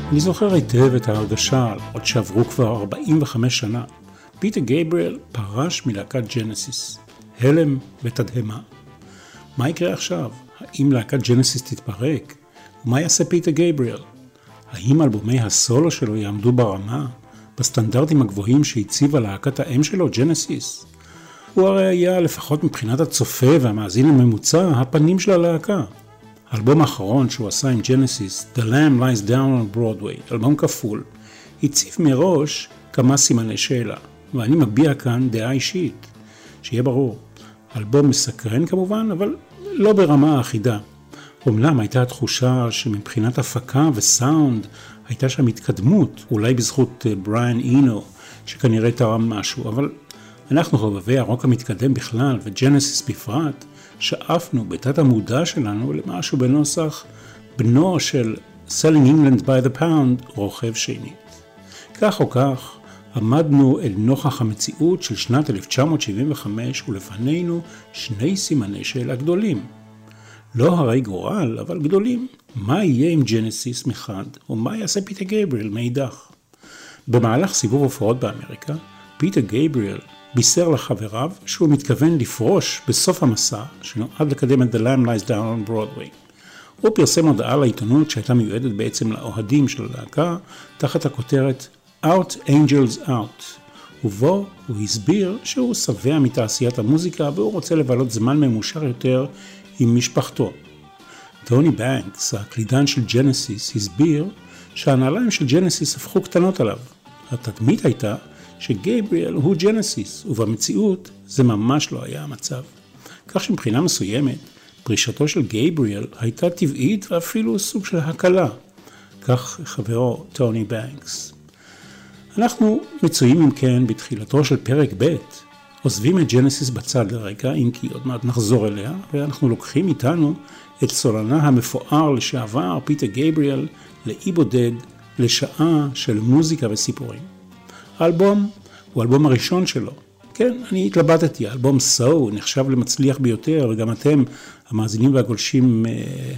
אני זוכר היטב את ההרגשה, עוד שעברו כבר 45 שנה. פיטר גייבריאל פרש מלהקת ג'נסיס. הלם ותדהמה. מה יקרה עכשיו? האם להקת ג'נסיס תתפרק? ומה יעשה פיטר גייבריאל? האם אלבומי הסולו שלו יעמדו ברמה, בסטנדרטים הגבוהים שהציבה להקת האם שלו, ג'נסיס? הוא הרי היה, לפחות מבחינת הצופה והמאזין הממוצע, הפנים של הלהקה. האלבום האחרון שהוא עשה עם ג'נסיס, The Lamb Lies Down on Broadway, אלבום כפול, הציב מראש כמה סימני שאלה, ואני מביע כאן דעה אישית. שיהיה ברור, אלבום מסקרן כמובן, אבל לא ברמה האחידה. אומנם הייתה התחושה שמבחינת הפקה וסאונד הייתה שם התקדמות, אולי בזכות בריאן אינו, שכנראה תרם משהו, אבל אנחנו חובבי הרוק המתקדם בכלל וג'נסיס בפרט, שאפנו בתת המודע שלנו למשהו בנוסח בנו של Selling England by the Pound, רוכב שנית. כך או כך, עמדנו אל נוכח המציאות של שנת 1975 ולפנינו שני סימני שאלה גדולים. לא הרי גורל, אבל גדולים. מה יהיה עם ג'נסיס מחד, ומה יעשה פיטר גייבריאל מאידך? במהלך סיבוב הופעות באמריקה, פיטר גייבריאל בישר לחבריו שהוא מתכוון לפרוש בסוף המסע שנועד לקדם את The Lamb Lies Down on Broadway. הוא פרסם הודעה לעיתונות שהייתה מיועדת בעצם לאוהדים של הלהקה תחת הכותרת Out Angels Out, ובו הוא הסביר שהוא שבע מתעשיית המוזיקה והוא רוצה לבלות זמן ממושך יותר עם משפחתו. טוני בנקס, הקלידן של ג'נסיס, הסביר שהנעליים של ג'נסיס הפכו קטנות עליו. התדמית הייתה שגייבריאל הוא ג'נסיס, ובמציאות זה ממש לא היה המצב. כך שמבחינה מסוימת, פרישתו של גייבריאל הייתה טבעית ואפילו סוג של הקלה. כך חברו טוני בנקס. אנחנו מצויים אם כן בתחילתו של פרק ב', עוזבים את ג'נסיס בצד לרגע, אם כי עוד מעט נחזור אליה, ואנחנו לוקחים איתנו את סולנה המפואר לשעבר, פיטר גייבריאל, לאי בודד, לשעה של מוזיקה וסיפורים. האלבום הוא האלבום הראשון שלו. כן, אני התלבטתי, האלבום So נחשב למצליח ביותר, וגם אתם, המאזינים והגולשים,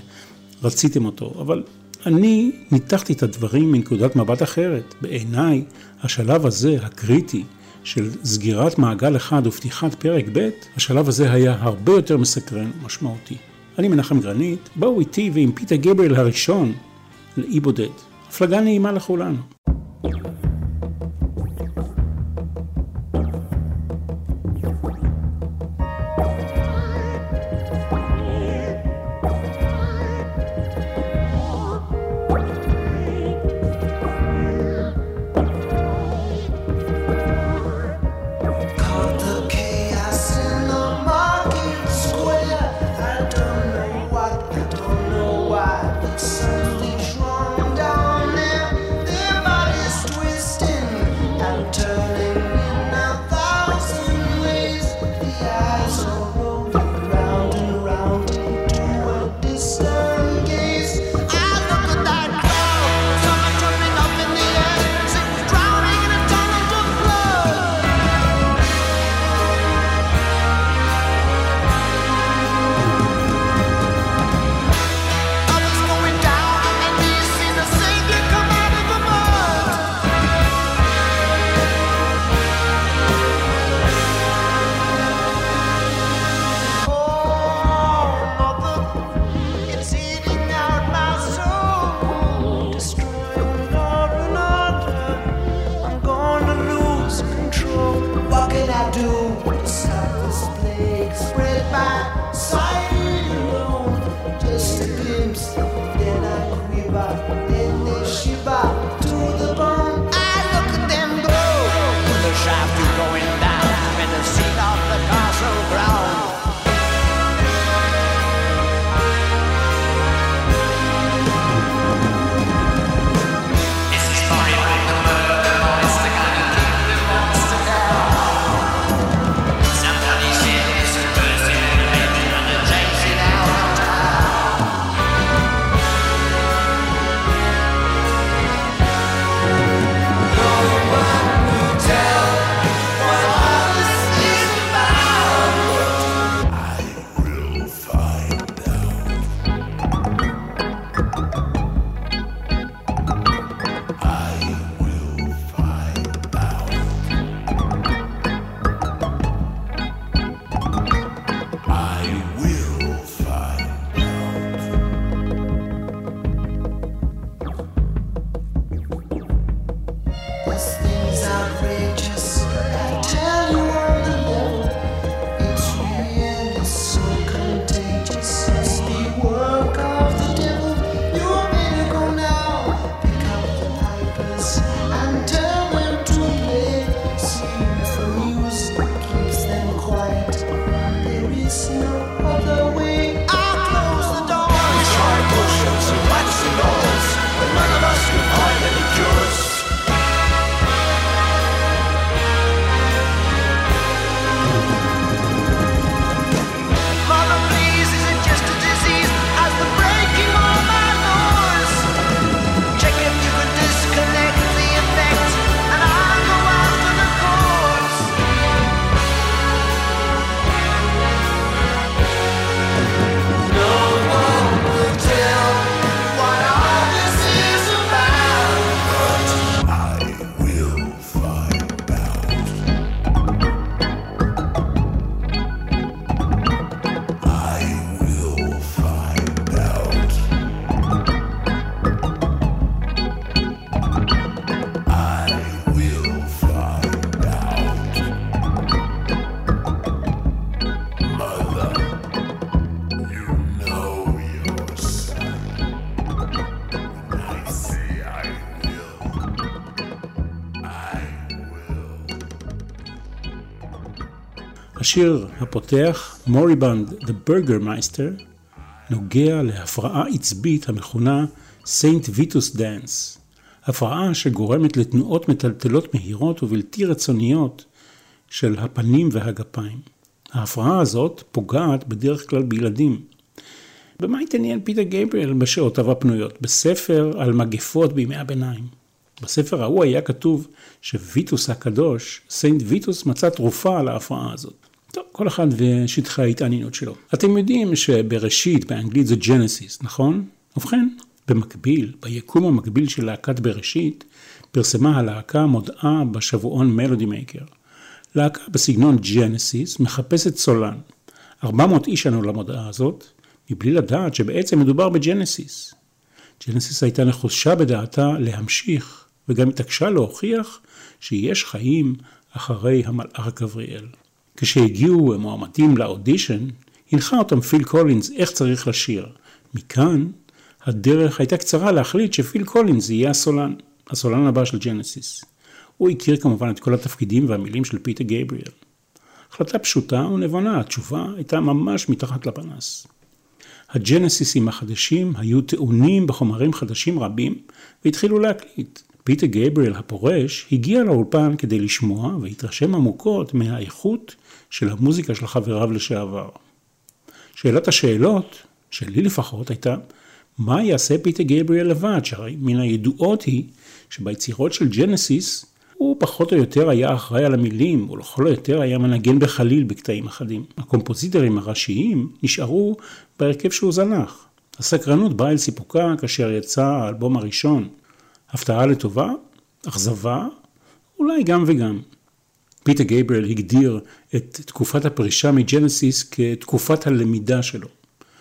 רציתם אותו, אבל אני ניתחתי את הדברים מנקודת מבט אחרת. בעיניי, השלב הזה, הקריטי, של סגירת מעגל אחד ופתיחת פרק ב', השלב הזה היה הרבה יותר מסקרן ומשמעותי. אני מנחם גרנית, באו איתי ועם פיטר גייבריאל הראשון לאי בודד. הפלגה נעימה לכולנו. השיר הפותח, מוריבנד The Burgermeister, נוגע להפרעה עצבית המכונה Saint Vitus Dance, הפרעה שגורמת לתנועות מטלטלות מהירות ובלתי רצוניות של הפנים והגפיים. ההפרעה הזאת פוגעת בדרך כלל בילדים. במה התעניין פיטר גייבריאל בשעותיו הפנויות? בספר על מגפות בימי הביניים. בספר ההוא היה כתוב שוויטוס הקדוש, סנט ויטוס, מצא תרופה על ההפרעה הזאת. טוב, כל אחד ושטחי ההתעניינות שלו. אתם יודעים שבראשית באנגלית זה ג'נסיס, נכון? ובכן, במקביל, ביקום המקביל של להקת בראשית, פרסמה הלהקה מודעה בשבועון מלודי מייקר. להקה בסגנון ג'נסיס מחפשת סולן. 400 איש ענו למודעה הזאת, מבלי לדעת שבעצם מדובר בג'נסיס. ג'נסיס הייתה נחושה בדעתה להמשיך, וגם התעקשה להוכיח שיש חיים אחרי המלאך גבריאל. כשהגיעו מועמדים לאודישן, הנחה אותם פיל קולינס איך צריך לשיר. מכאן, הדרך הייתה קצרה להחליט שפיל קולינס יהיה הסולן הבא של ג'נסיס. הוא הכיר כמובן את כל התפקידים והמילים של פיטר גייבריאל. החלטה פשוטה ונבונה, התשובה הייתה ממש מתחת לפנס. הג'נסיסים החדשים היו טעונים בחומרים חדשים רבים והתחילו להקליט. פיטר גייבריאל הפורש הגיע לאולפן כדי לשמוע והתרשם עמוקות מהאיכות של המוזיקה של חבריו לשעבר. שאלת השאלות, שלי לפחות, הייתה מה יעשה פיטר גייבריאל לבד, שהרי מן הידועות היא שביצירות של ג'נסיס הוא פחות או יותר היה אחראי על המילים, ולכל היותר היה מנגן בחליל בקטעים אחדים. הקומפוזיטורים הראשיים נשארו בהרכב שהוא זנח. הסקרנות באה אל סיפוקה כאשר יצא האלבום הראשון. הפתעה לטובה, אכזבה, אולי גם וגם. פיטר גייבריאל הגדיר את תקופת הפרישה מג'נסיס כתקופת הלמידה שלו.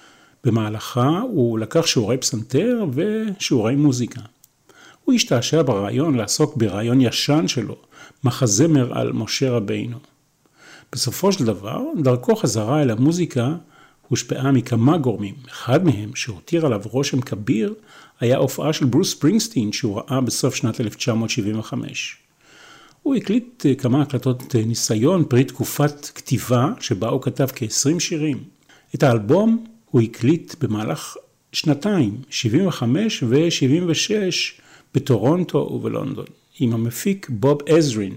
במהלכה הוא לקח שיעורי פסנתר ושיעורי מוזיקה. הוא השתעשע ברעיון לעסוק ברעיון ישן שלו, מחזמר על משה רבינו. בסופו של דבר, דרכו חזרה אל המוזיקה הושפעה מכמה גורמים. אחד מהם שהותיר עליו רושם כביר היה הופעה של ברוס ספרינגסטין שהוא ראה בסוף שנת 1975. הוא הקליט כמה הקלטות ניסיון פרי תקופת כתיבה שבה הוא כתב כ-20 שירים. את האלבום הוא הקליט במהלך שנתיים, 75 ו-76, בטורונטו ובלונדון, עם המפיק בוב עזרין.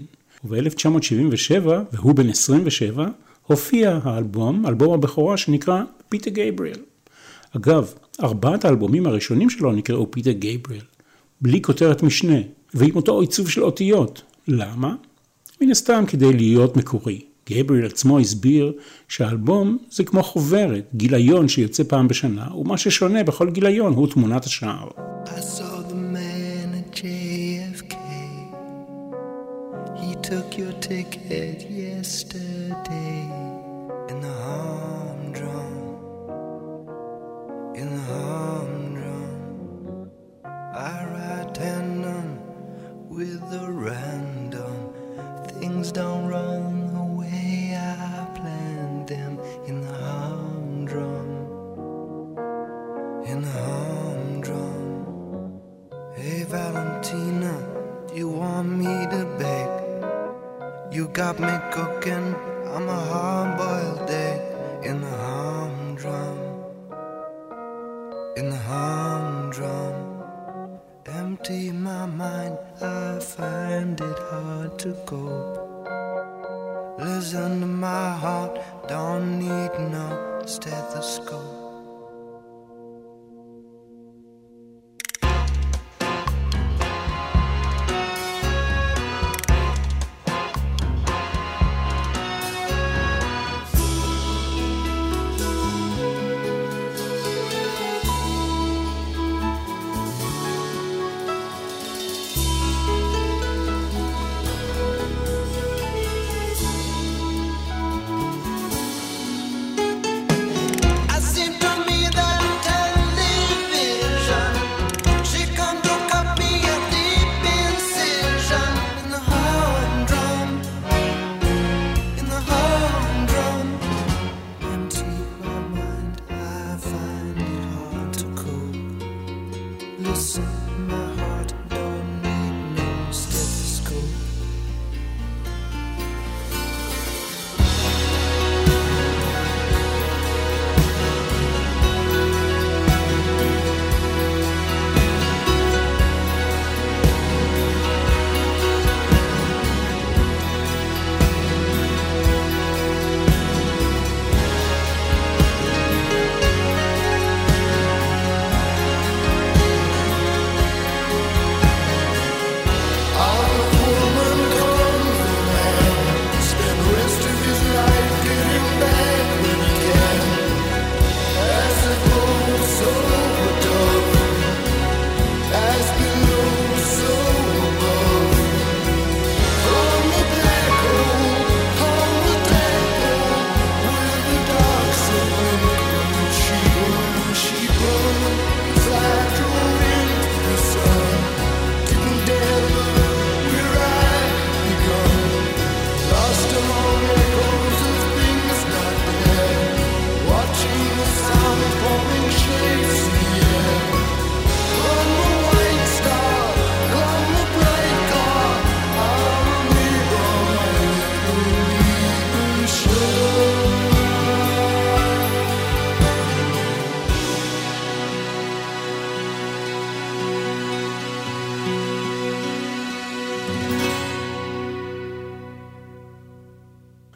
וב-1977, והוא בן 27, הופיע האלבום, אלבום הבכורה שנקרא פיטר גייבריאל. אגב, 4 האלבומים הראשונים שלו נקראו פיטר גייבריאל, בלי כותרת משנה, ועם אותו עיצוב של אותיות. למה? מן הסתם כדי להיות מקורי. גייבריאל עצמו הסביר שהאלבום זה כמו חוברת, גיליון שיוצא פעם בשנה, ומה ששונה בכל גיליון הוא תמונת השער. JFK, he took your ticket yesterday in the humdrum, in the humdrum. I ride tandem with the random. Things don't run the way I planned them in the humdrum, in the humdrum. Hey Valentina, do you want me to bake? You got me cooking, I'm a hard-boiled egg in the humdrum, in the humdrum. Empty my mind, I find it hard to cope. Listen to my heart, don't need no stethoscope.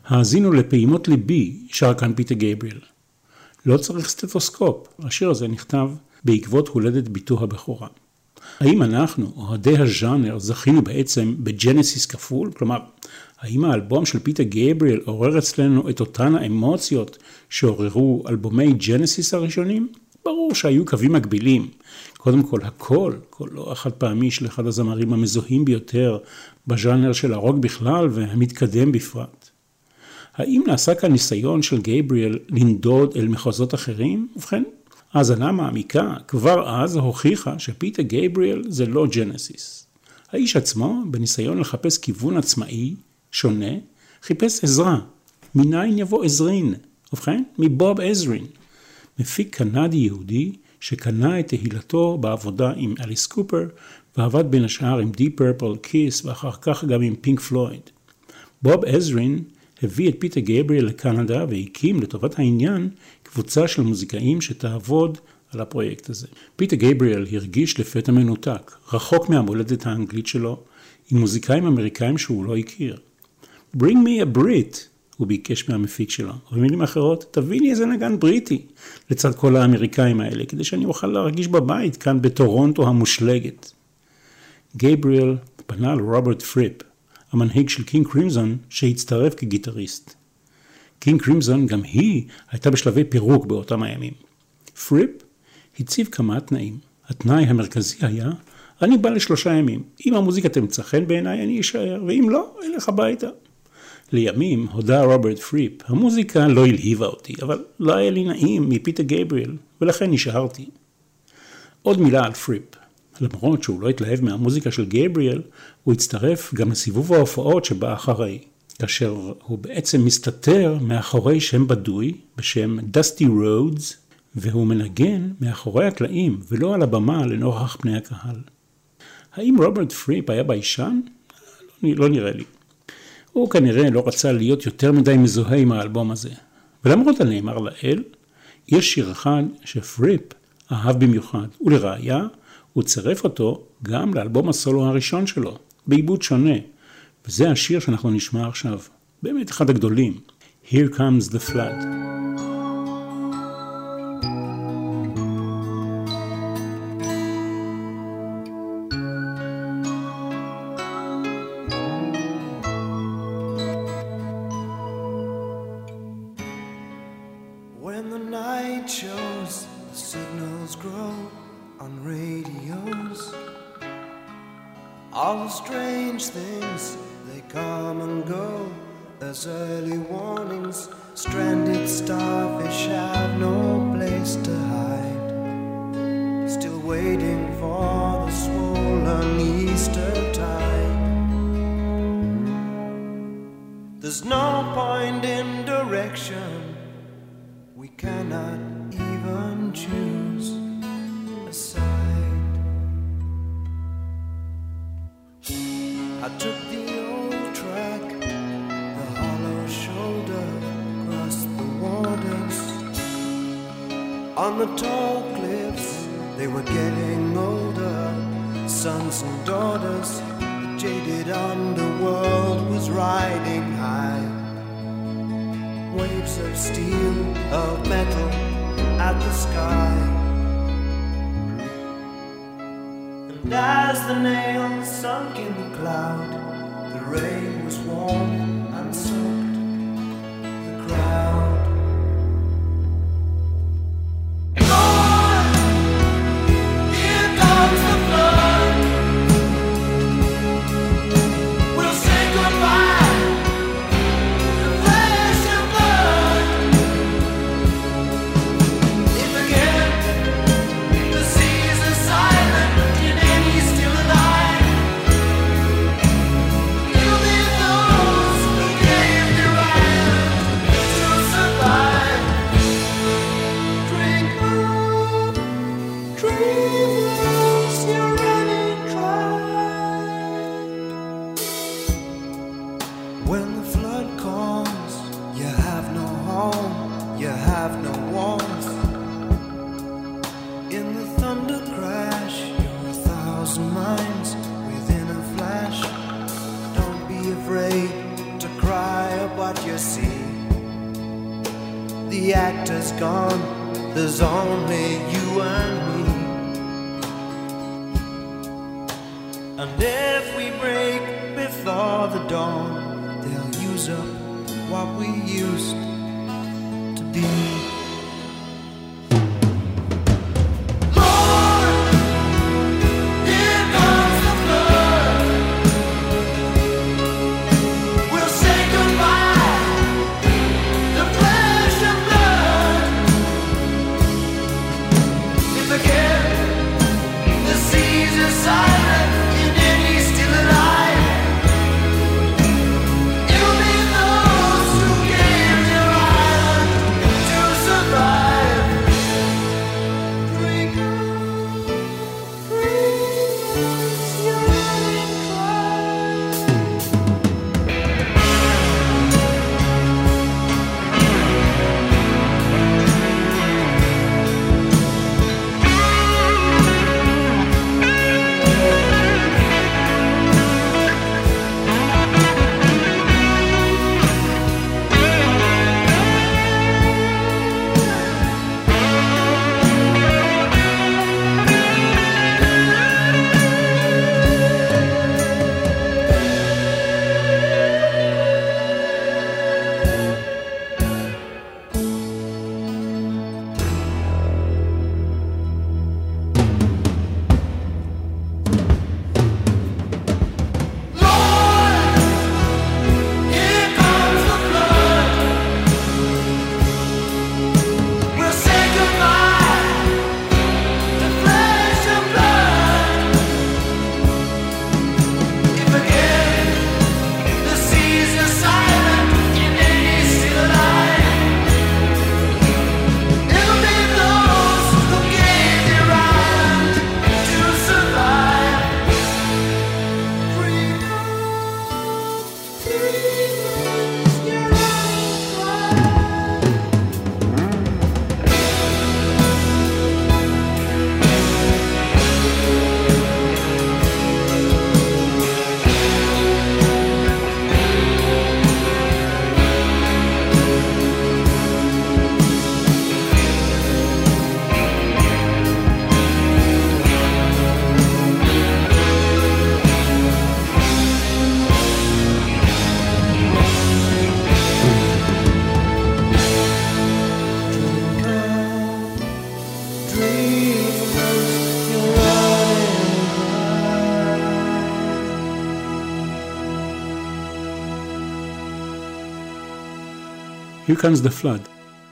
האזינו לפעימות ליבי, שר כאן פיטר גייבריאל. לא צריך סטטוסקופ, השיר הזה נכתב בעקבות הולדת ביתו הבכורה. האם אנחנו, אוהדי הז'אנר, זכינו בעצם בג'נסיס כפול? כלומר, האם האלבום של פיטר גייבריאל עורר אצלנו את אותן האמוציות שעוררו אלבומי ג'נסיס הראשונים? ברור שהיו קווים מקבילים. קודם כל, קולו החד פעמי של אחד הזמרים המזוהים ביותר בז'אנר של הרוק בכלל והמתקדם בפרט. האם נעשה כאן ניסיון של גייבריאל לנדוד אל מחוזות אחרים? ובכן, האזנה מעמיקה כבר אז הוכיחה שפיטר גייבריאל זה לא ג'נסיס. האיש עצמו, בניסיון לחפש כיוון עצמאי, שונה, חיפש עזרה. מניין יבוא עזרין? ובכן, מבוב עזרין. מפיק קנדי יהודי שקנה את תהילתו בעבודה עם אליס קופר, ועבד בין השאר עם דיפ פרפל, קיס, ואחר כך גם עם פינק פלויד. בוב עזרין הביא את פיטר גייבריאל לקנדה והקים לטובת העניין קבוצה של מוזיקאים שתעבוד על הפרויקט הזה. פיטר גייבריאל הרגיש לפתע מנותק, רחוק מהמולדת האנגלית שלו, עם מוזיקאים אמריקאים שהוא לא הכיר. Bring me a Brit, הוא ביקש מהמפיק שלו. ובמילים אחרות, תביא לי איזה נגן בריטי לצד כל האמריקאים האלה, כדי שאני אוכל להרגיש בבית כאן בטורונטו המושלגת. גייבריאל פנה לרוברט פריפ, המנהיג של קינג קרימזון, שהצטרף כגיטריסט. קינג קרימזון גם היא הייתה בשלבי פירוק באותם הימים. פריפ הציב כמה תנאים. התנאי המרכזי היה, אני בא ל3 ימים. אם המוזיקה תמצא חן בעיניי, אני אשאר, ואם לא, אלך הביתה. לימים הודע רוברט פריפ, המוזיקה לא הלהיבה אותי, אבל לא היה לי נעים מפיטר גייבריאל, ולכן נשארתי. עוד מילה על פריפ. למרות שהוא לא התלהב מהמוזיקה של גייבריאל, הוא הצטרף גם לסיבוב ההופעות שבא אחרי, כאשר הוא בעצם מסתתר מאחורי שם בדוי בשם דסטי רודס, והוא מנגן מאחורי הקלעים ולא על הבמה לנוכח פני הקהל. האם רוברט פריפ היה ביישן? לא נראה לי. הוא כנראה לא רצה להיות יותר מדי מזוהה עם האלבום הזה. ולמרות הנאמר לאל, יש שיר אחד שפריפ אהב במיוחד, ולראיה הוא צירף אותו גם לאלבום הסולו הראשון שלו, בעיבוד שונה. וזה השיר שאנחנו נשמע עכשיו. באמת אחד הגדולים. Here Comes the Flood. When the night shows, the signals grow on radios. All the strange things, they come and go as early warnings. Stranded starfish have no place to hide, still waiting for the swollen Easter tide. There's no point in direction, we cannot even choose a side. I took the old track, the hollow shoulder, across the waters. On the tall cliffs, they were getting older, sons and daughters. The jaded underworld was riding high. Waves of steel, of metal, at the sky. And as the nails sunk in the cloud, the rain was warm and soaked the crowd. Lord, here comes the flood. We'll say goodbye to flesh and blood. If again the seas are silent in any still alive, you'll be those who gave your island to survive. Drink up, dreamless, you're running dry. When the flood comes, you have no home, you have no warmth. In the thunder crash, you're 1,000 miles within a flash. Don't be afraid to cry at what you see. gone, there's only you and me. And if we break before the dawn, they'll use up what we used to be. Here Comes the Flood.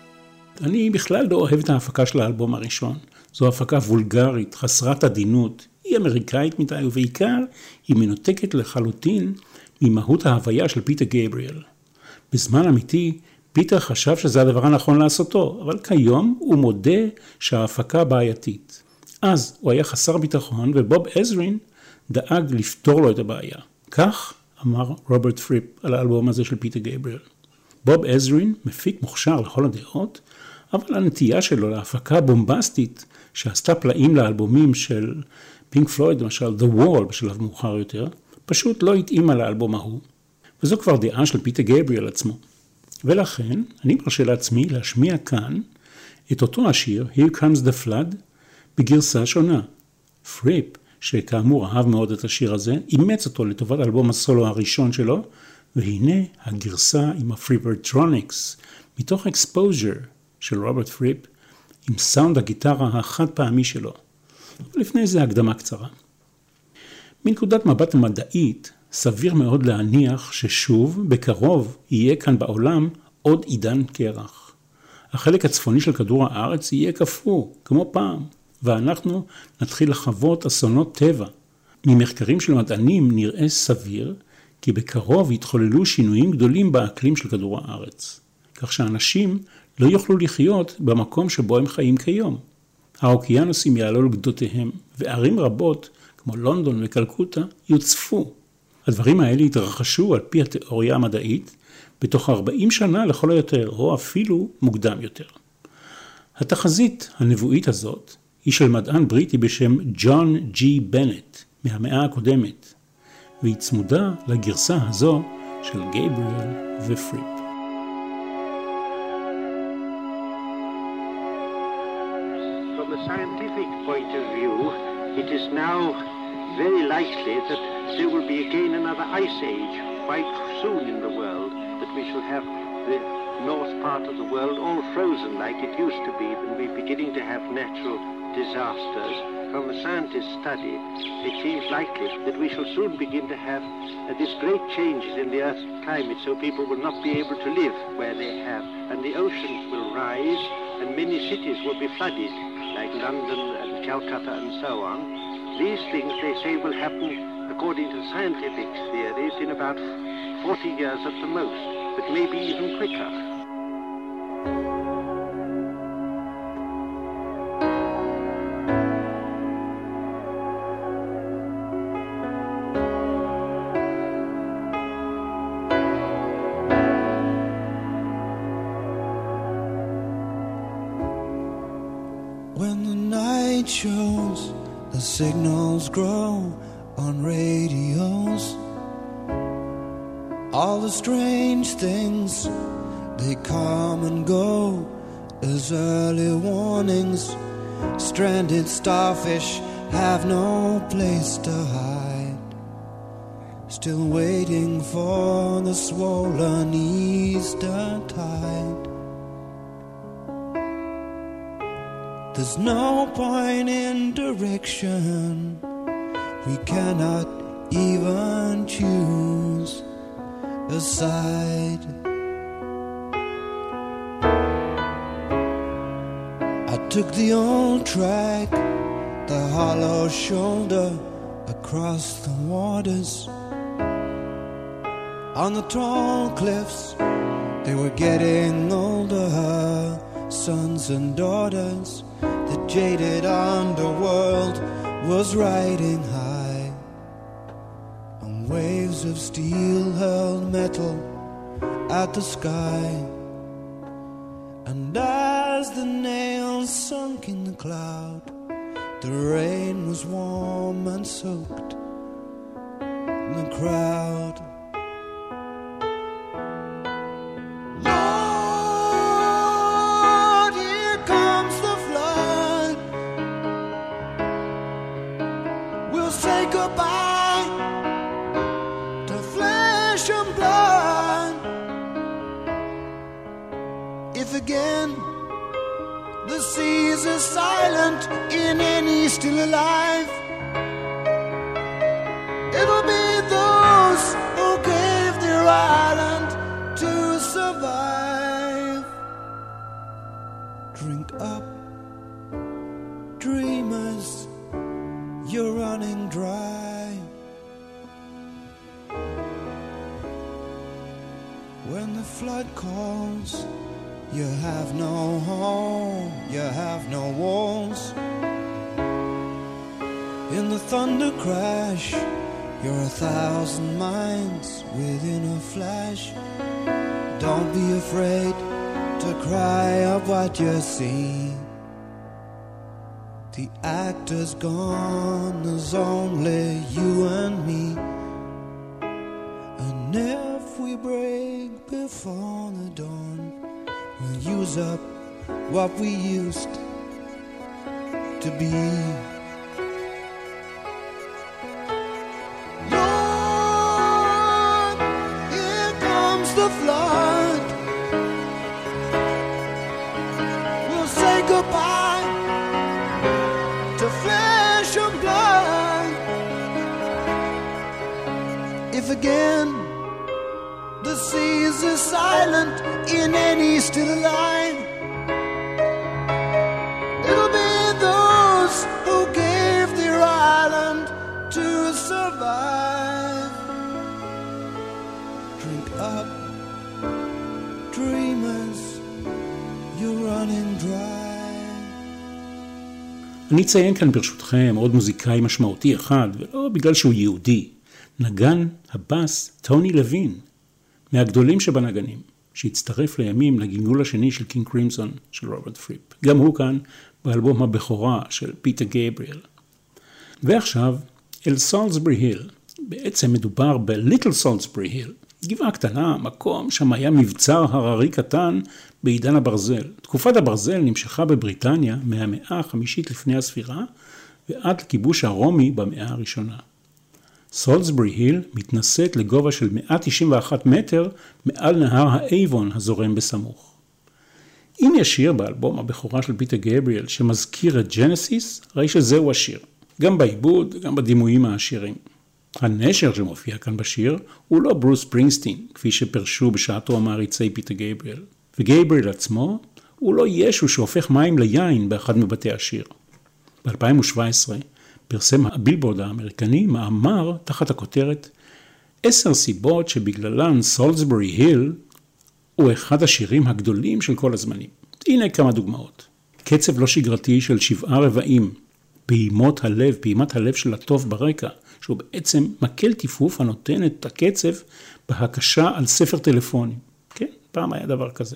אני בכלל לא אוהב את ההפקה של האלבום הראשון. זו הפקה וולגרית, חסרת עדינות, היא אמריקאית מדי, ובעיקר היא מנותקת לחלוטין ממהות ההוויה של פיטר גייבריאל. בזמן אמיתי, פיטר חשב שזה הדבר הנכון לעשותו, אבל כיום הוא מודה שההפקה בעייתית. אז הוא היה חסר ביטחון, ובוב עזרין דאג לפתור לו את הבעיה. כך אמר רוברט פריפ על האלבום הזה של פיטר גייבריאל. בוב עזרין מפיק מוכשר לכל הדעות, אבל הנטייה שלו להפקה בומבסטית שעשתה פלאים לאלבומים של פינק פלויד, למשל The Wall בשלב מאוחר יותר, פשוט לא התאימה לאלבום ההוא. וזו כבר דעה של פיטר גייבריאל עצמו. ולכן אני מרשה לעצמי להשמיע כאן את אותו השיר Here Comes the Flood בגרסה שונה. פריפ, שכאמור אהב מאוד את השיר הזה, אימץ אותו לטובת אלבום הסולו הראשון שלו, והנה הגרסה עם הפריפרטרוניקס, מתוך Exposure של רוברט פריפ, עם סאונד הגיטרה החד פעמי שלו. ולפני זה הקדמה קצרה. מנקודת מבט מדעית, סביר מאוד להניח ששוב, בקרוב, יהיה כאן בעולם עוד עידן קרח. החלק הצפוני של כדור הארץ יהיה קפוא, כמו פעם, ואנחנו נתחיל לחוות אסונות טבע. ממחקרים של מדענים נראה סביר, כי בקרוב יתחוללו שינויים גדולים באקלים של כדור הארץ, כך שאנשים לא יוכלו לחיות במקום שבו הם חיים כיום. האוקיינוסים יעלו על גדותיהם, וערים רבות, כמו לונדון וקלקוטה, יוצפו. הדברים האלה יתרחשו על פי התיאוריה המדעית, בתוך 40 שנה לכל היותר, או אפילו מוקדם יותר. התחזית הנבואית הזאת היא של מדען בריטי בשם ג'ון ג'י בנט, מהמאה הקודמת, והיא צמודה לגרסה הזו של גייבריאל ופריפ. point of view, it is now very likely that there will be again another ice age quite soon in the world, that we shall have the north part of the world all frozen like it used to be when we're beginning to have natural disasters. From the scientists' study, it seems likely that we shall soon begin to have these great changes in the Earth's climate, so people will not be able to live where they have, and the oceans will rise, and many cities will be flooded, like London and Calcutta and so on. These things, they say, will happen, according to scientific theories, in about 40 years at the most, but maybe even quicker. When the night shows, the signals grow on radios. All the strange things, they come and go as early warnings. Stranded starfish have no place to hide, still waiting for the swollen Easter tide. There's no point in direction, we cannot even choose a side. I took the old track, the hollow shoulder across the waters. On the tall cliffs, they were getting older, sons and daughters. The jaded underworld was riding high on waves of steel hurled metal at the sky. And as the nails sunk in the cloud, the rain was warm and soaked in the crowd. Again, the seas are silent in any still alive. It'll be those who gave their island to survive. Drink up, dreamers, you're running dry. When the flood calls, you have no home, you have no walls. In the thunder crash, you're 1,000 minds within a flash. Don't be afraid to cry up what you see. The actor's gone, there's only you and me. And if we break before the dawn, we'll use up what we used to be. Lord, here comes the flood. We'll say goodbye to flesh and blood. If again the seas are silent in any still alive, it'll be those who gave their island to survive. Drink up, dreamers, you're running dry. אני אציין כאן ברשותכם עוד מוזיקאי משמעותי אחד, ולא בגלל שהוא יהודי, נגן הבאס טוני לוין, מהגדולים שבנגנים, שהצטרף לימים לגלגול השני של קינג קרימסון של רוברט פריפ. גם הוא כאן באלבום הבכורה של פיטר גייבריאל. ועכשיו, אל סולסברי היל. בעצם מדובר בליטל סולסברי היל, גבעה קטנה, מקום שם היה מבצר הררי קטן בעידן הברזל. תקופת הברזל נמשכה בבריטניה מהמאה החמישית לפני הספירה, ועד לכיבוש הרומי במאה הראשונה. סולסברי היל מתנשאת לגובה של 191 מטר מעל נהר האייבון הזורם בסמוך. אם יש שיר באלבום הבכורה של פיטר גבריאל שמזכיר את ג'נסיס, הרי שזהו השיר. גם בעיבוד, גם בדימויים העשירים. הנשר שמופיע כאן בשיר הוא לא ברוס ספרינגסטין, כפי שפרשו בשעתו המעריצי פיטר גבריאל. וגבריאל עצמו הוא לא ישו שהופך מים ליין באחד מבתי השיר. ב-2017 פרסם הבילבורד האמריקני מאמר תחת הכותרת 10 סיבות שבגללן סולסברי היל הוא אחד השירים הגדולים של כל הזמנים. הנה כמה דוגמאות. קצב לא שגרתי של 7 רבעים, פעימת הלב של הטוב ברקע, שהוא בעצם מקל טיפוף הנותן את הקצב בהקשה על ספר טלפונים. כן, פעם היה דבר כזה.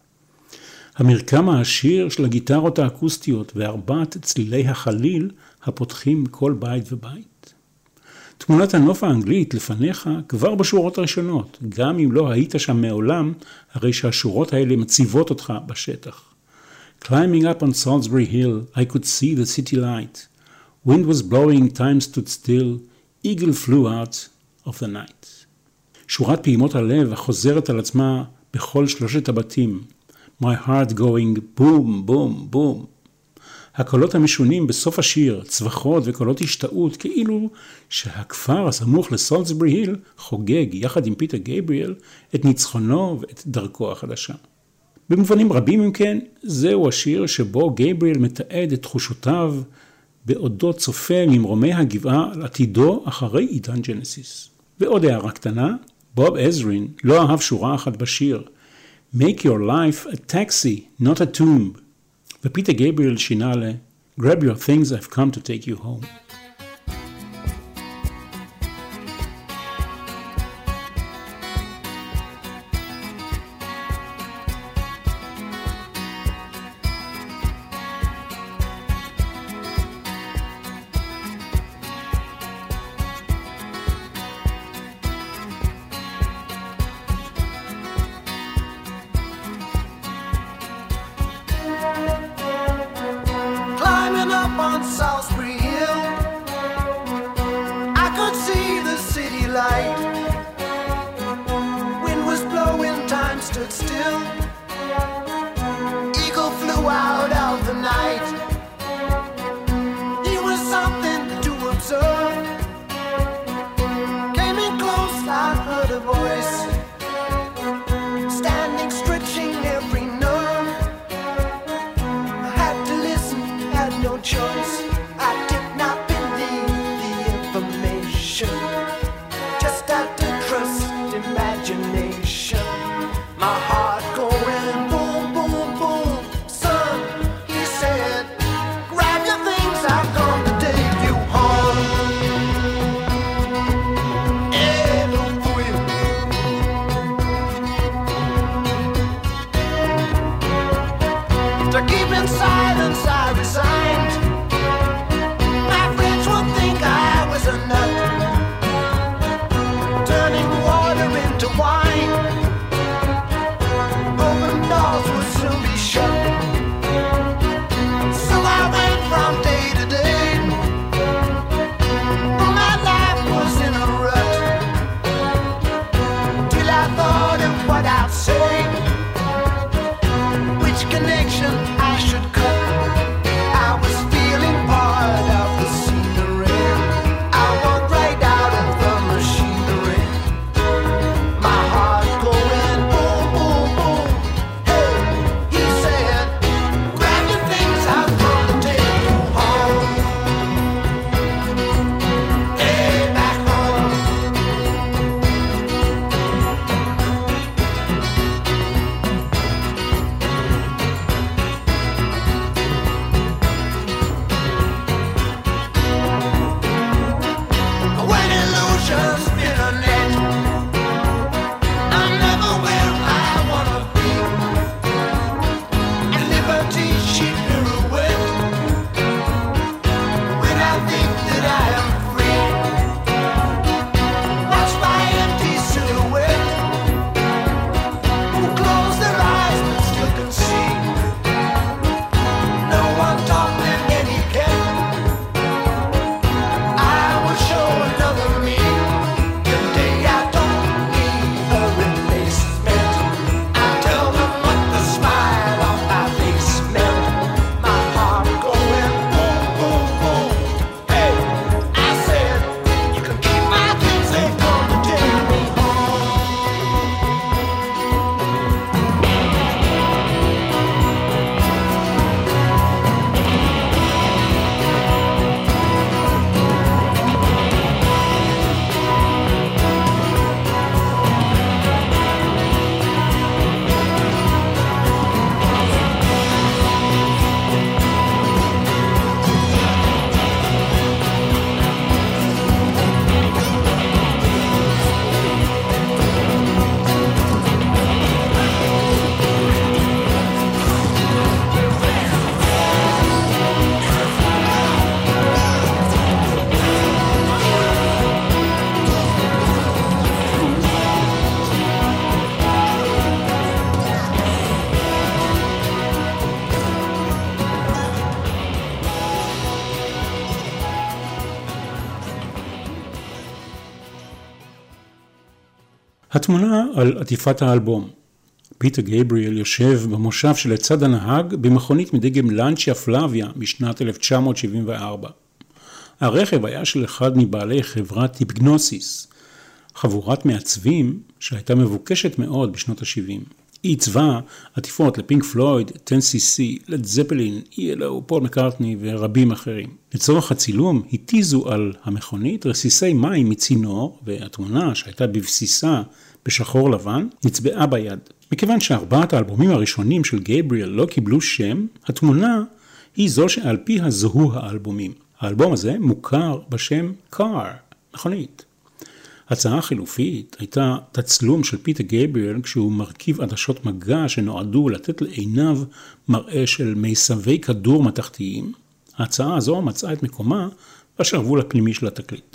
המרקם העשיר של הגיטרות האקוסטיות וארבעת צלילי החליל הפותחים כל בית ובית. תמונת הנוף האנגלית לפניך כבר בשורות הראשונות, גם אם לא היית שם מעולם, הרי שהשורות האלה מציבות אותך בשטח. Climbing up on Salisbury Hill, I could see the city light. Wind was blowing, time stood still, eagle flew out of the night. שורת פעימות הלב החוזרת על עצמה בכל 3 הבתים. My heart going boom, boom, boom. הקולות המשונים בסוף השיר, צווחות וקולות השתאות, כאילו שהכפר הסמוך לסולסברי היל חוגג יחד עם פיטר גבריאל את ניצחונו ואת דרכו החדשה. במובנים רבים אם כן, זהו השיר שבו גבריאל מתעד את תחושותיו בעודו צופה ממרומי הגבעה על עתידו אחרי עידן ג'נסיס. ועוד הערה קטנה, בוב עזרין לא אהב שורה אחת בשיר, Make your life a taxi, not a tomb. ופיטר גבריאל שינה ל Grab your things, I've come to take you home. Climbing up on Salisbury Hill, התמונה על עטיפת האלבום. פיטר גייבריאל יושב במושב שלצד הנהג במכונית מדגם לנצ'יה פלאביה משנת 1974. הרכב היה של אחד מבעלי חברת היפגנוסיס, חבורת מעצבים שהייתה מבוקשת מאוד בשנות ה-70. היא עיצבה עטיפות לפינק פלויד, 10cc, לד זפלין, ELO, פול מקרטני ורבים אחרים. לצורך הצילום התיזו על המכונית רסיסי מים מצינור, והתמונה שהייתה בבסיסה בשחור לבן נצבעה ביד. מכיוון שארבעת האלבומים הראשונים של גייבריאל לא קיבלו שם, התמונה היא זו שעל פיה זוהו האלבומים. האלבום הזה מוכר בשם Car, מכונית. הצעה חילופית הייתה תצלום של פיטר גייבריאל כשהוא מרכיב עדשות מגע שנועדו לתת לעיניו מראה של מיסבי כדור מתכתיים. ההצעה הזו מצאה את מקומה בשרוול הפנימי של התקליט.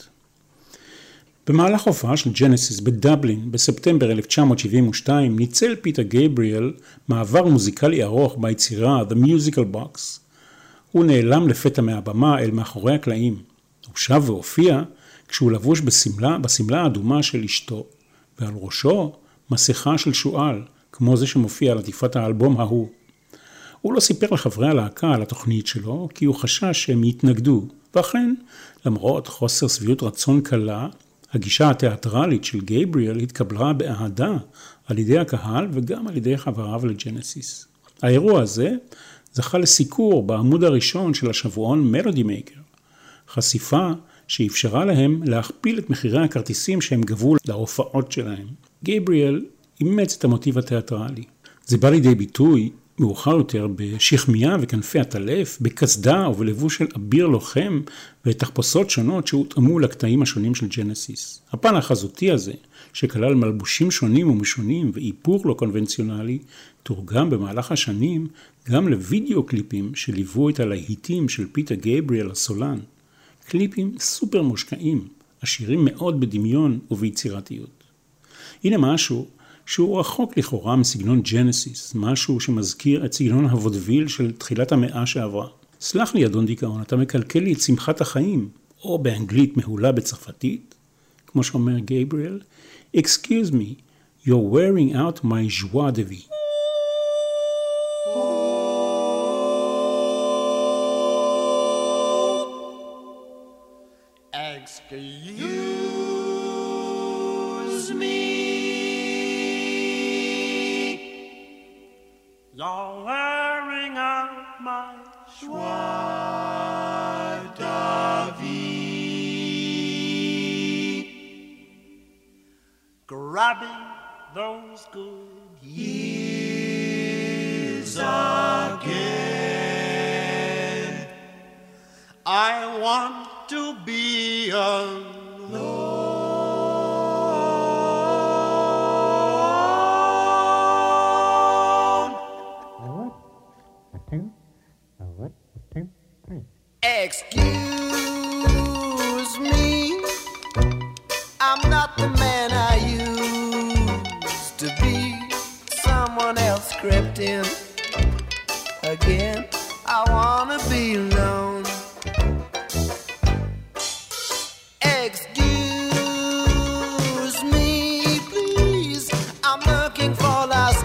במהלך הופעה של ג'נסיס בדבלין בספטמבר 1972 ניצל פיטר גייבריאל מעבר מוזיקלי ארוך ביצירה The Musical Box. הוא נעלם לפתע מהבמה אל מאחורי הקלעים. הוא שב והופיע כשהוא לבוש בסמלה האדומה של אשתו, ועל ראשו מסכה של שואל, כמו זה שמופיע על עטיפת האלבום ההוא. הוא לא סיפר לחברי הלהקה על התוכנית שלו, כי הוא חשש שהם יתנגדו, ואכן, למרות חוסר שביעות רצון קלה, הגישה התיאטרלית של גייבריאל התקבלה באהדה על ידי הקהל וגם על ידי חבריו לג'נסיס. האירוע הזה זכה לסיקור בעמוד הראשון של השבועון מלודי מייקר, חשיפה שאפשרה להם להכפיל את מחירי הכרטיסים שהם גבו להופעות שלהם. גייבריאל אימץ את המוטיב התיאטרלי. זה בא לידי ביטוי מאוחר יותר בשכמיה וכנפי הטלף, בקסדה ובלבוש של אביר לוחם ותחפושות שונות שהותאמו לקטעים השונים של ג'נסיס. הפן החזותי הזה, שכלל מלבושים שונים ומשונים ואיפור לא קונבנציונלי, תורגם במהלך השנים גם לוידאו קליפים שליוו את הלהיטים של פיטר גייבריאל הסולן. קליפים סופר מושקעים, עשירים מאוד בדמיון וביצירתיות. הנה משהו שהוא רחוק לכאורה מסגנון ג'נסיס, משהו שמזכיר את סגנון הוודוויל של תחילת המאה שעברה. סלח לי אדון דיכאון, אתה מקלקל לי את שמחת החיים, או באנגלית מהולה בצרפתית, כמו שאומר גייבריאל, Excuse me, you're wearing out my joie de vie. Excuse me, you're wearing out my joie de vie, grabbing those good years again. I want to be alone. Excuse me, I'm not the man I used to be. Someone else crept in again. I wanna be alone. Excuse me, please, I'm looking for Los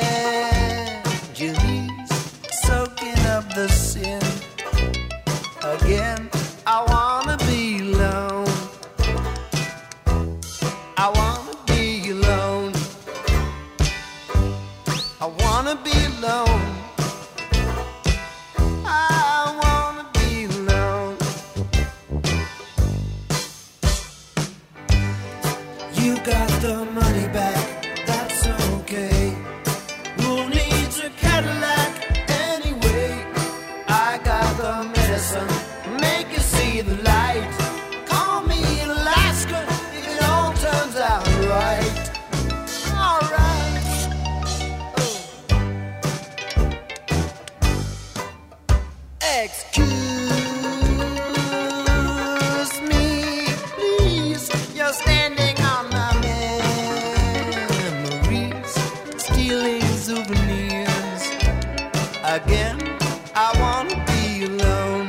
Angeles, soaking up the sin again. I wanna be alone. I wanna be alone. I wanna be alone. I wanna be alone. You got the money back, that's okay. Who needs a Cadillac anyway? I got the medicine, make you see the light. Call me in Alaska if it all turns out right. All right. Excuse me, please. You're standing on my memories, stealing souvenirs. Again, I wanna be alone.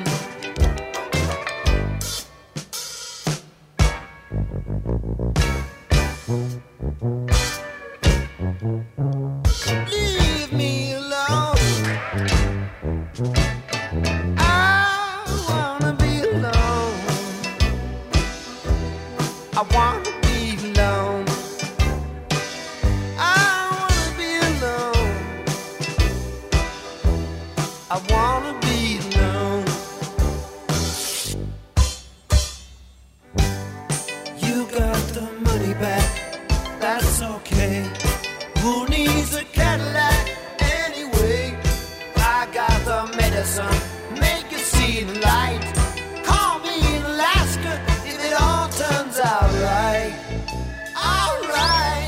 I wanna be alone. I wanna be alone. I wanna be alone. You got the money back, that's okay. Who needs a Cadillac anyway? I got the medicine, make it see the light. Call me in Alaska if it all turns out right. All right.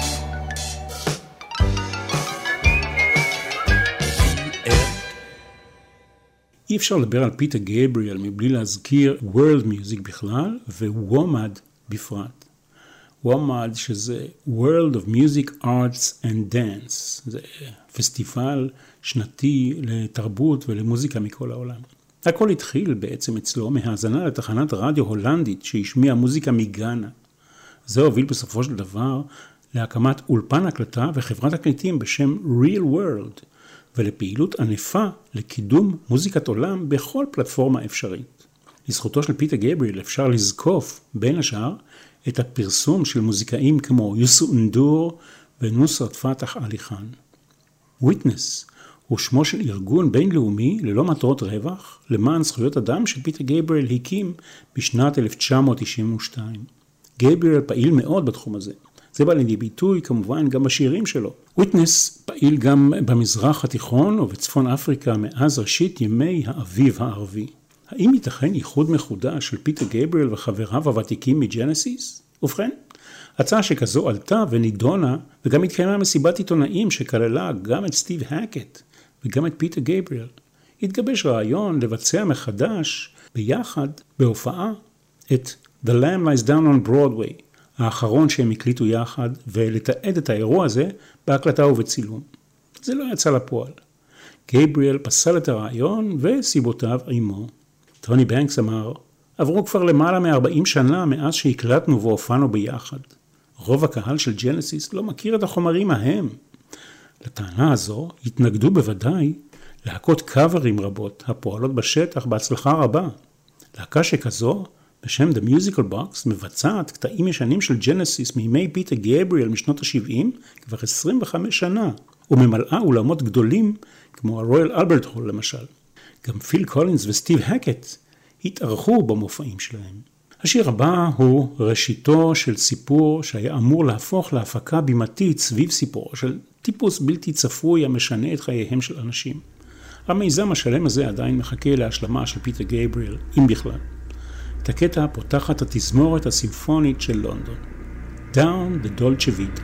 אי אפשר לדבר על פיטר גבריאל מבלי להזכיר World Music בכלל ווומד בפרט. וומד שזה World of Music Arts and Dance, זה פסטיבל שנתי לתרבות ולמוזיקה מכל העולם. הכל התחיל בעצם אצלו מהאזנה לתחנת רדיו הולנדית שהשמיעה מוזיקה מגאנה. זה הוביל בסופו של דבר להקמת אולפן הקלטה וחברת הקליטים בשם Real World, ולפעילות ענפה לקידום מוזיקת עולם בכל פלטפורמה אפשרית. לזכותו של פיטר גבריאל אפשר לזקוף בין השאר את הפרסום של מוזיקאים כמו יוסו אנדור ונוסרת פתח עלי חאן. Witness הוא שמו של ארגון בינלאומי ללא מטרות רווח למען זכויות אדם שפיטר גבריאל הקים בשנת 1992. גבריאל פעיל מאוד בתחום הזה. זה בא לידי ביטוי כמובן גם בשירים שלו. Witness פעיל גם במזרח התיכון ובצפון אפריקה מאז ראשית ימי האביב הערבי. האם ייתכן איחוד מחודש של פיטר גבריאל וחבריו הוותיקים מג'נסיס? ובכן, הצעה שכזו עלתה ונידונה וגם התקיימה מסיבת עיתונאים שכללה גם את סטיב הקט וגם את פיטר גבריאל. התגבש רעיון לבצע מחדש ביחד בהופעה את The Lamb Lies Down on Broadway, האחרון שהם הקליטו יחד, ולתעד את האירוע הזה בהקלטה ובצילום. זה לא יצא לפועל. גבריאל פסל את הרעיון וסיבותיו עמו. טוני בנקס אמר, עברו כבר למעלה מ-40 שנה מאז שהקלטנו והופענו ביחד. רוב הקהל של ג'נסיס לא מכיר את החומרים ההם. לטענה הזו התנגדו בוודאי להקות קאברים רבות הפועלות בשטח בהצלחה רבה. להקה שכזו בשם The Musical Box מבצעת קטעים ישנים של ג'נסיס מימי פיטר גבריאל משנות ה-70 כבר 25 שנה, וממלאה אולמות גדולים כמו הרויאל אלברט הול למשל. גם פיל קולינס וסטיב הקט התארחו במופעים שלהם. השיר הבא הוא ראשיתו של סיפור שהיה אמור להפוך להפקה בימתית סביב סיפורו של טיפוס בלתי צפוי המשנה את חייהם של אנשים. המיזם השלם הזה עדיין מחכה להשלמה של פיטר גבריאל, אם בכלל. את הקטע פותחת התזמורת הסימפונית של לונדון. Down the Dolce Vita.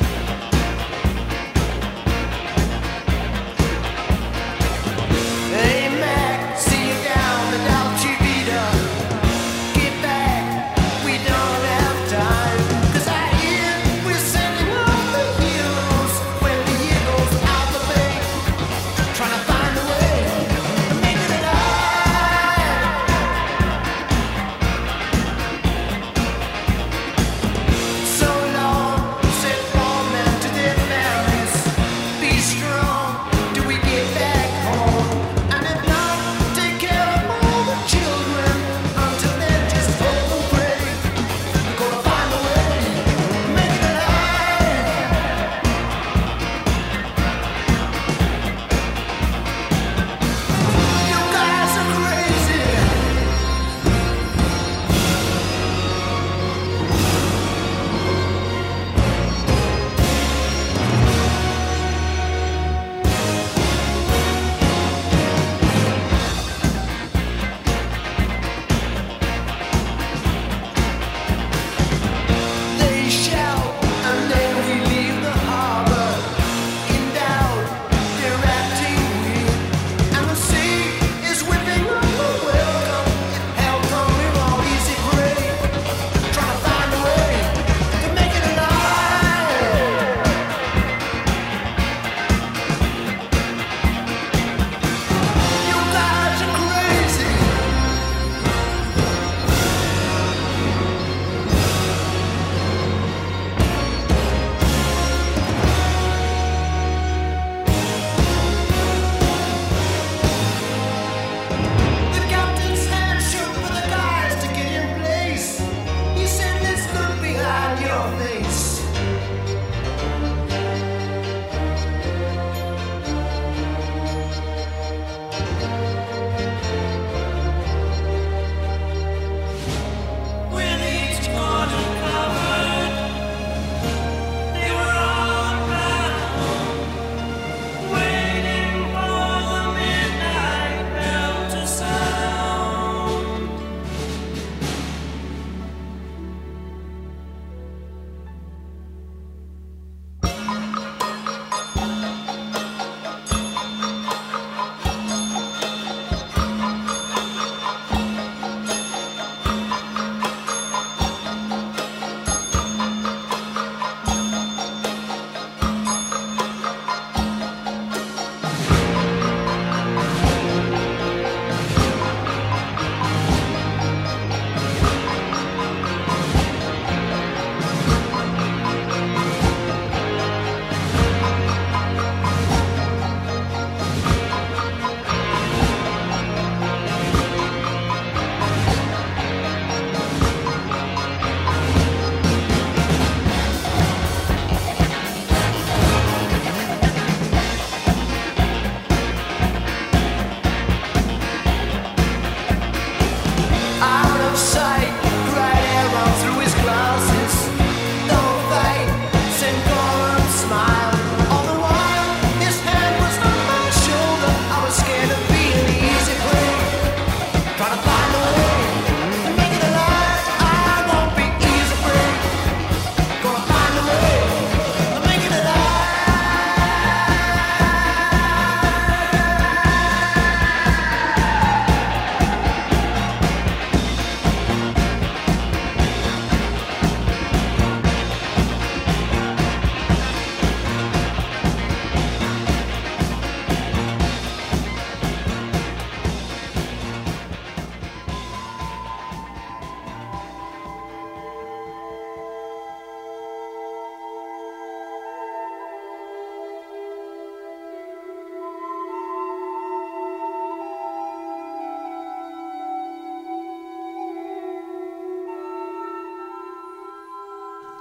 Hey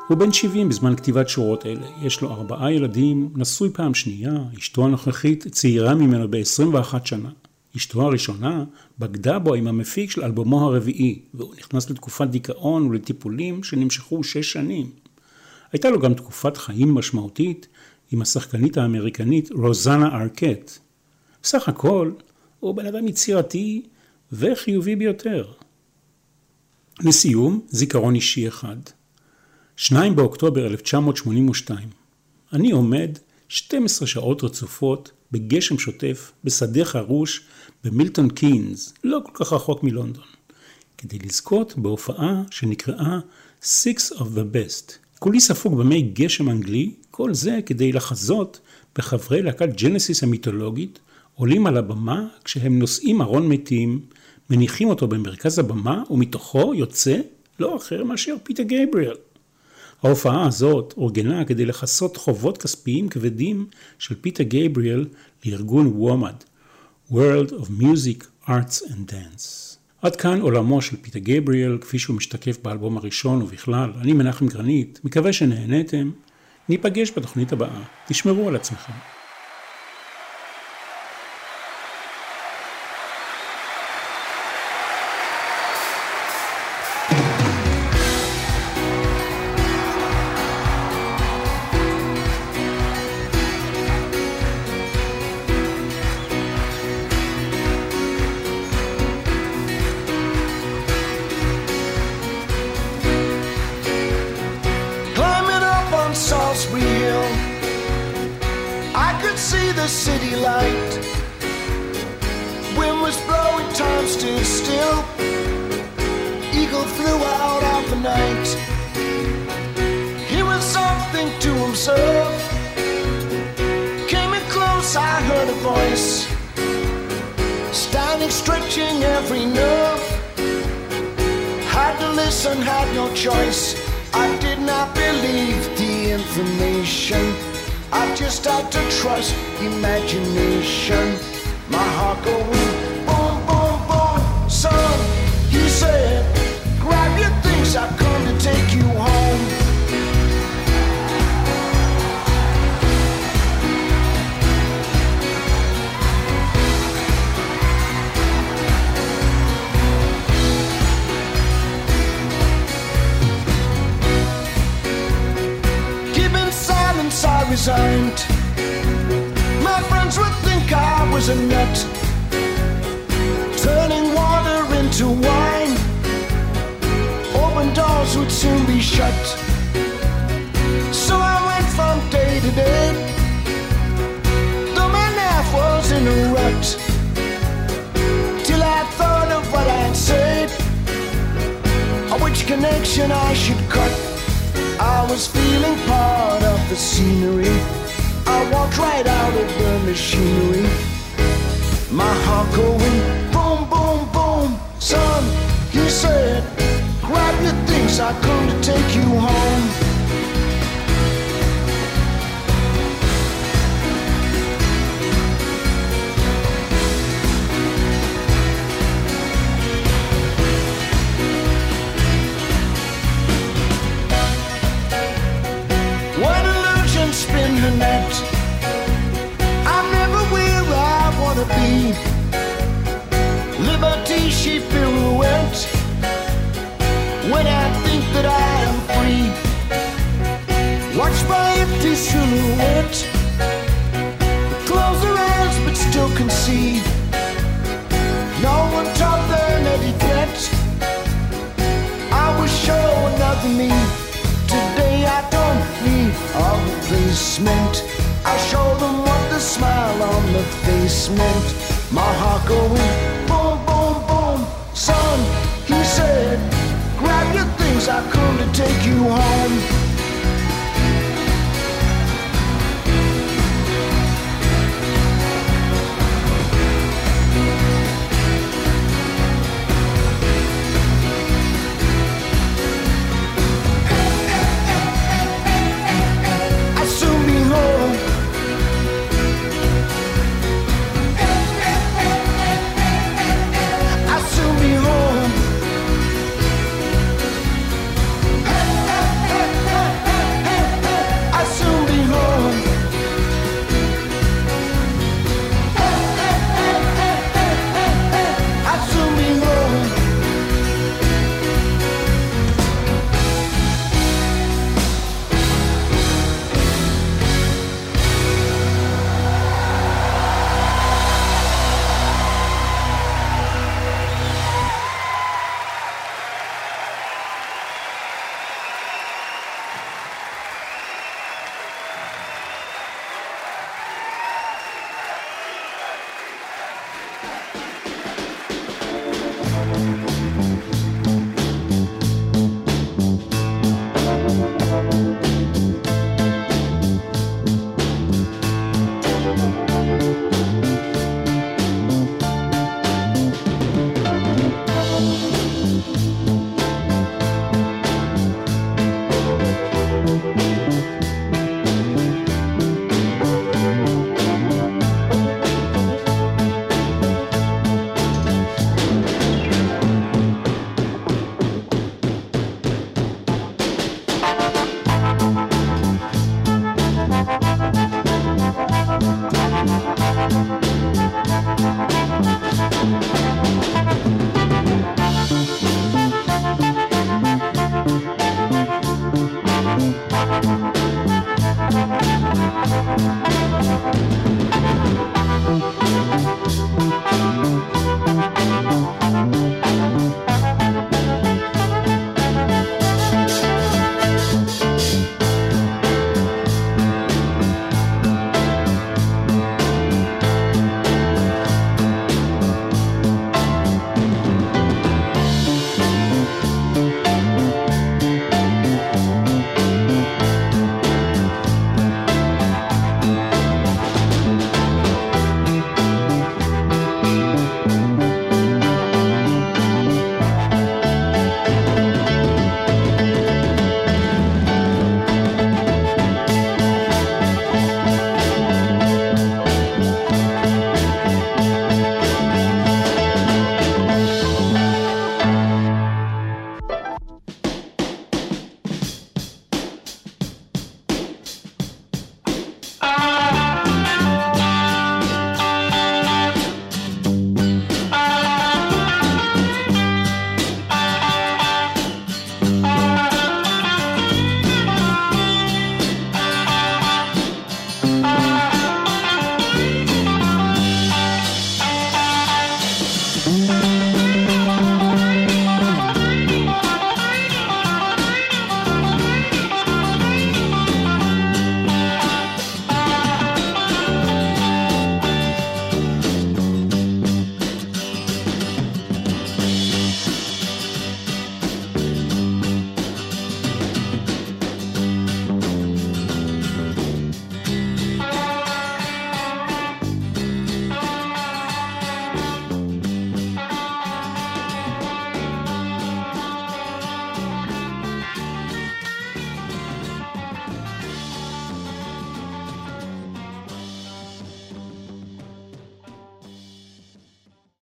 הוא בן 70 בזמן כתיבת שורות אלה. יש לו 4 ילדים, נשוי פעם שנייה, אשתו הנוכחית צעירה ממנו ב-21 שנה. אשתו הראשונה בגדה בו עם המפיק של אלבומו הרביעי, והוא נכנס לתקופת דיכאון ולטיפולים שנמשכו 6 שנים. הייתה לו גם תקופת חיים משמעותית עם השחקנית האמריקנית רוזנה ארקט. בסך הכל הוא בן אדם יצירתי וחיובי ביותר. לסיום, זיכרון אישי אחד. 2 באוקטובר 1982. אני עומד 12 שעות רצופות בגשם שוטף בשדה חרוש במילטון קיינס, לא כל כך רחוק מלונדון, כדי לזכות בהופעה שנקראה Six of the Best. כולי ספוג במי גשם אנגלי, כל זה כדי לחזות בחברי להקת ג'נסיס המיתולוגית, עולים על הבמה כשהם נושאים ארון מתים, מניחים אותו במרכז הבמה ומתוכו יוצא לא אחר מאשר פיטר גייבריאל. ההופעה הזאת אורגנה כדי לחסות חובות כספיים כבדים של פיטר גייבריאל לארגון וומד, World of Music, Arts and Dance. עד כאן עולמו של פיטר גייבריאל כפי שהוא משתקף באלבום הראשון ובכלל. אני מנחם גרנית, מקווה שנהנתם. ניפגש בתוכנית הבאה. תשמרו על עצמכם. City light, wind was blowing, time stood still. Eagle flew out of the night. He was something to himself. Came in close, I heard a voice, standing, stretching every nerve. Had to listen, had no choice. I did not believe the information. I just had to trust imagination. My heart going boom, boom, boom. Son, he said, grab your things, I come to take you home. I resigned. My friends would think I was a nut, turning water into wine. Open doors would soon be shut. So I went from day to day, though my life was in a rut, till I thought of what I'd said, or which connection I should cut. I was feeling part of the scenery. I walked right out of the machinery. My heart going boom, boom, boom. Son, he said, grab your things, I come to take you home. Net. I'm never where I wanna be. Liberty, she pirouette when I think that I am free. Watch my empty silhouette, close her eyes but still can see. No one taught them etiquette. I will show another me. Today I don't need a replacement. I show them what the smile on the face meant. My heart going boom, boom, boom. Son, he said, grab your things, I come to take you home.